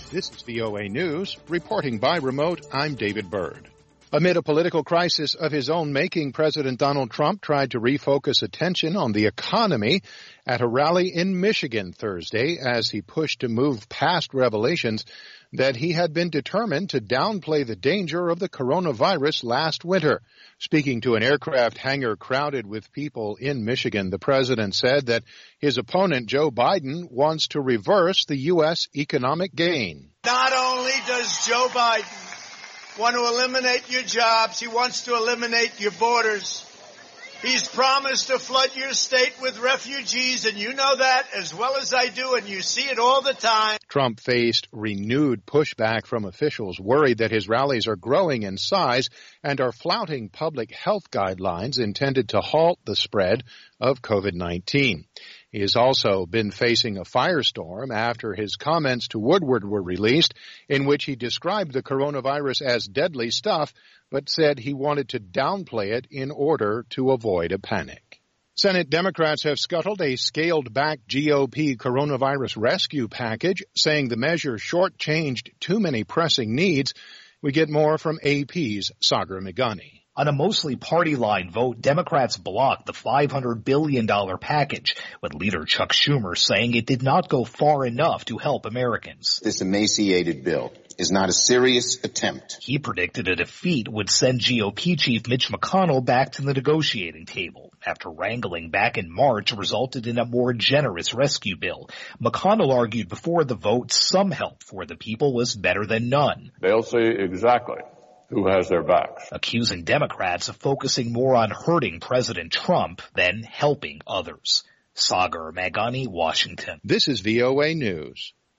This is VOA News. Reporting by remote, I'm David Byrd. Amid a political crisis of his own making, President Donald Trump tried to refocus attention on the economy at a rally in Michigan Thursday as he pushed to move past revelations that he had been determined to downplay the danger of the coronavirus last winter. Speaking to an aircraft hangar crowded with people in Michigan, the president said that his opponent, Joe Biden, wants to reverse the U.S. economic gain. Not only does Joe Biden want to eliminate your jobs, he wants to eliminate your borders. He's promised to flood your state with refugees, and you know that as well as I do, and you see it all the time. Trump faced renewed pushback from officials worried that his rallies are growing in size and are flouting public health guidelines intended to halt the spread of COVID-19. He has also been facing a firestorm after his comments to Woodward were released, in which he described the coronavirus as deadly stuff, but said he wanted to downplay it in order to avoid a panic. Senate Democrats have scuttled a scaled-back GOP coronavirus rescue package, saying the measure shortchanged too many pressing needs. We get more from AP's Sagar Meghani. On a mostly party-line vote, Democrats blocked the $500 billion package, with leader Chuck Schumer saying it did not go far enough to help Americans. This emaciated bill is not a serious attempt. He predicted a defeat would send GOP chief Mitch McConnell back to the negotiating table. After wrangling back in March resulted in a more generous rescue bill. McConnell argued before the vote some help for the people was better than none. They'll say exactly who has their backs, accusing Democrats of focusing more on hurting President Trump than helping others. Sagar Meghani, Washington. This is VOA News.